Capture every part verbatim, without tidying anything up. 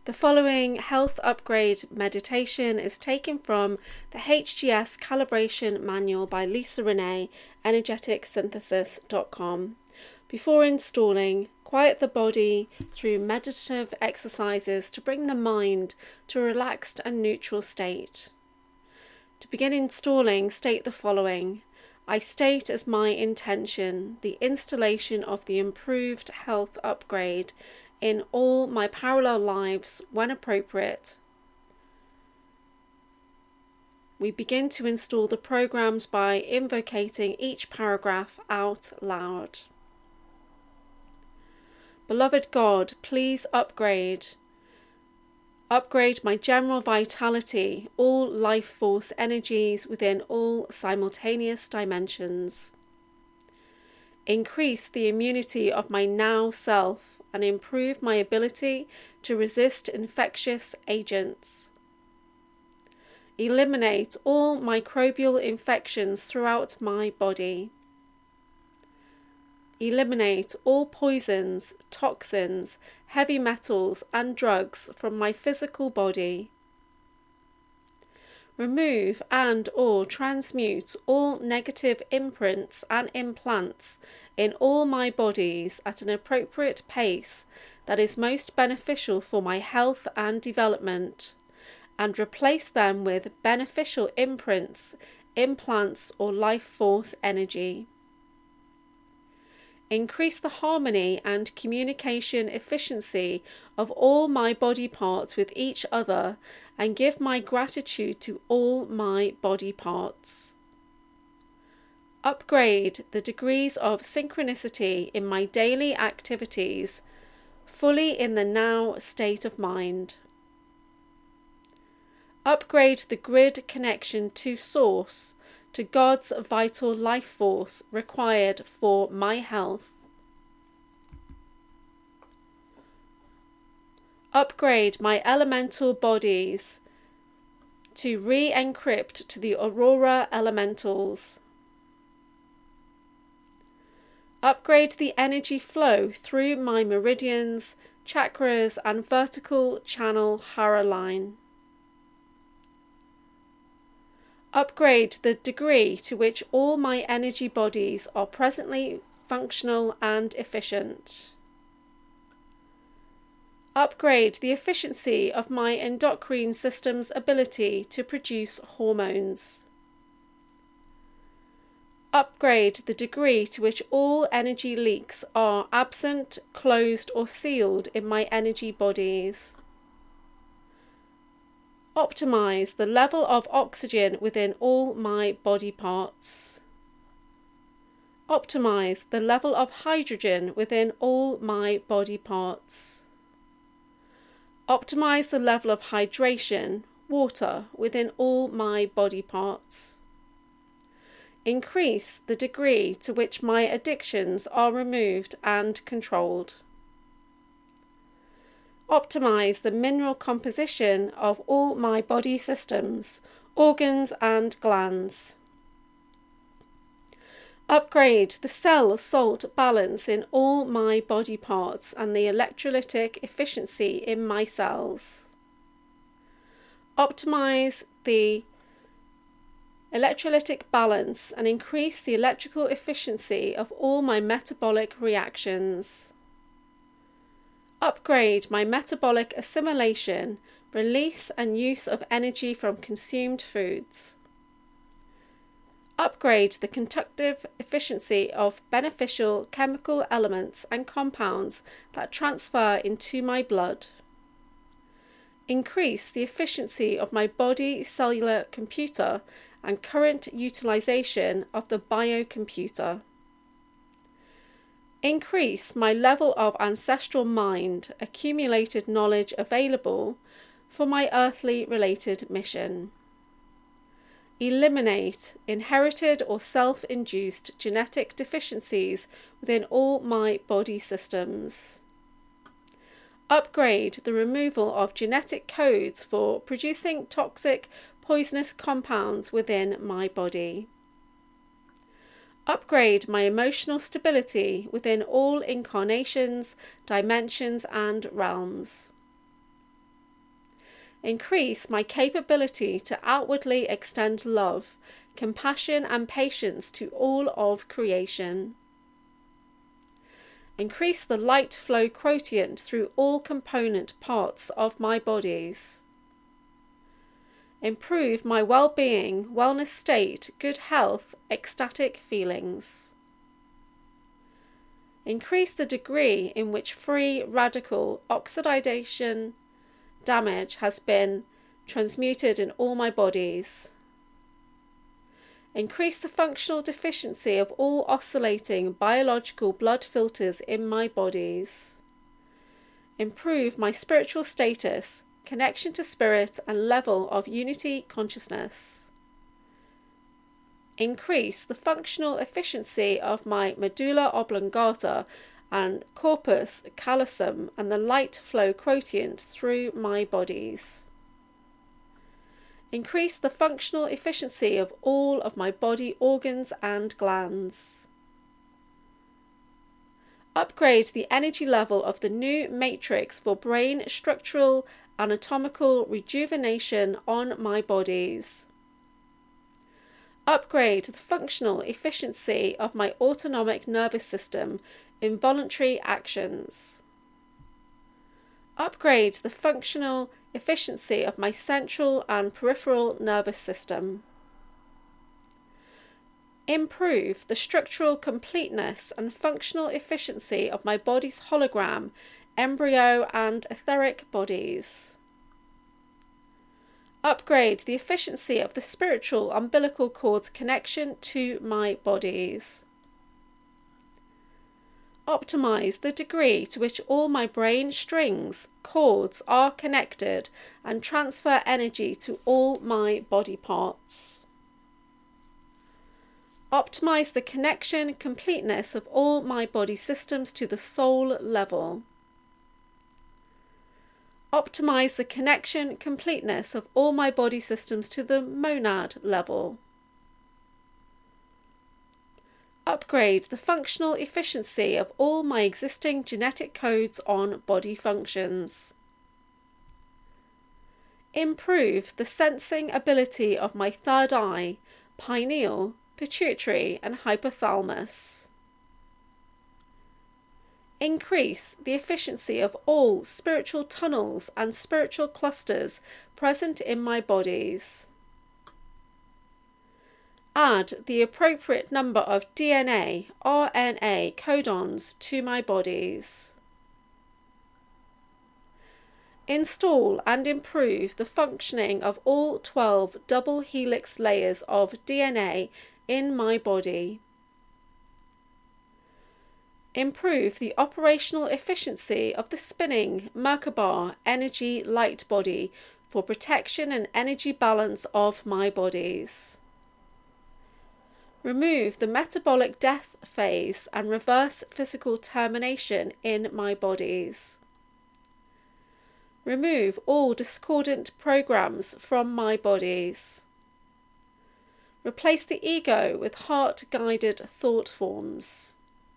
The following health upgrade meditation is taken from the H G S Calibration Manual by Lisa Renee, energetic synthesis dot com. Before installing, quiet the body through meditative exercises to bring the mind to a relaxed and neutral state. To begin installing, state the following. I state as my intention the installation of the improved health upgrade in all my parallel lives when appropriate. We begin to install the programs by invocating each paragraph out loud. Beloved God, please upgrade. Upgrade my general vitality, all life force energies within all simultaneous dimensions. Increase the immunity of my now self and improve my ability to resist infectious agents. Eliminate all microbial infections throughout my body. Eliminate all poisons, toxins, heavy metals and drugs from my physical body. Remove and or transmute all negative imprints and implants in all my bodies at an appropriate pace that is most beneficial for my health and development, and replace them with beneficial imprints, implants or life force energy. Increase the harmony and communication efficiency of all my body parts with each other and give my gratitude to all my body parts. Upgrade the degrees of synchronicity in my daily activities, fully in the now state of mind. Upgrade the grid connection to Source, to God's vital life force required for my health. Upgrade my elemental bodies to re-encrypt to the Aurora elementals. Upgrade the energy flow through my meridians, chakras and vertical channel Hara line. Upgrade the degree to which all my energy bodies are presently functional and efficient. Upgrade the efficiency of my endocrine system's ability to produce hormones. Upgrade the degree to which all energy leaks are absent, closed or sealed in my energy bodies. Optimize the level of oxygen within all my body parts. Optimize the level of hydrogen within all my body parts. Optimize the level of hydration, water, within all my body parts. Increase the degree to which my addictions are removed and controlled. Optimize the mineral composition of all my body systems, organs and glands. Upgrade the cell-salt balance in all my body parts and the electrolytic efficiency in my cells. Optimize the electrolytic balance and increase the electrical efficiency of all my metabolic reactions. Upgrade my metabolic assimilation, release and use of energy from consumed foods. Upgrade the conductive efficiency of beneficial chemical elements and compounds that transfer into my blood. Increase the efficiency of my body cellular computer and current utilization of the biocomputer. Increase my level of ancestral mind, accumulated knowledge available for my earthly related mission. Eliminate inherited or self-induced genetic deficiencies within all my body systems. Upgrade the removal of genetic codes for producing toxic, poisonous compounds within my body. Upgrade my emotional stability within all incarnations, dimensions and realms. Increase my capability to outwardly extend love, compassion and patience to all of creation. Increase the light flow quotient through all component parts of my bodies. Improve my well-being, wellness state, good health, ecstatic feelings. Increase the degree in which free radical oxidation damage has been transmuted in all my bodies. Increase the functional deficiency of all oscillating biological blood filters in my bodies. Improve my spiritual status, connection to spirit, and level of unity consciousness. Increase the functional efficiency of my medulla oblongata and corpus callosum and the light flow quotient through my bodies. Increase the functional efficiency of all of my body organs and glands. Upgrade the energy level of the new matrix for brain structural anatomical rejuvenation on my bodies. Upgrade the functional efficiency of my autonomic nervous system in voluntary actions. Upgrade the functional efficiency of my central and peripheral nervous system. Improve the structural completeness and functional efficiency of my body's hologram, embryo and etheric bodies. Upgrade the efficiency of the spiritual umbilical cord's connection to my bodies. Optimize the degree to which all my brain strings, cords are connected and transfer energy to all my body parts. Optimize the connection completeness of all my body systems to the soul level. Optimize the connection completeness of all my body systems to the monad level. Upgrade the functional efficiency of all my existing genetic codes on body functions. Improve the sensing ability of my third eye, pineal, pituitary and hypothalamus. Increase the efficiency of all spiritual tunnels and spiritual clusters present in my bodies. Add the appropriate number of D N A, R N A codons to my bodies. Install and improve the functioning of all twelve double helix layers of D N A in my body. Improve the operational efficiency of the spinning Merkaba energy light body for protection and energy balance of my bodies. Remove the metabolic death phase and reverse physical termination in my bodies. Remove all discordant programs from my bodies. Replace the ego with heart-guided thought forms.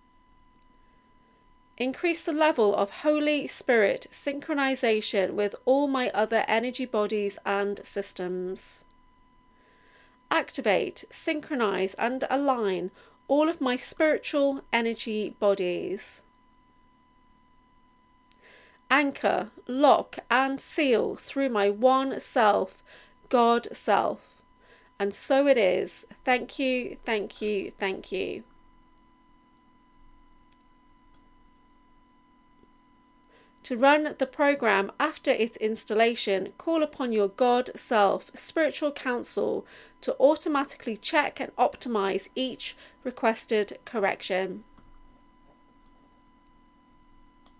Increase the level of Holy Spirit synchronization with all my other energy bodies and systems. Activate, synchronize and align all of my spiritual energy bodies. Anchor, lock and seal through my one self, God self. And so it is. Thank you, thank you, thank you. To run the program after its installation, call upon your God Self Spiritual Council to automatically check and optimize each requested correction.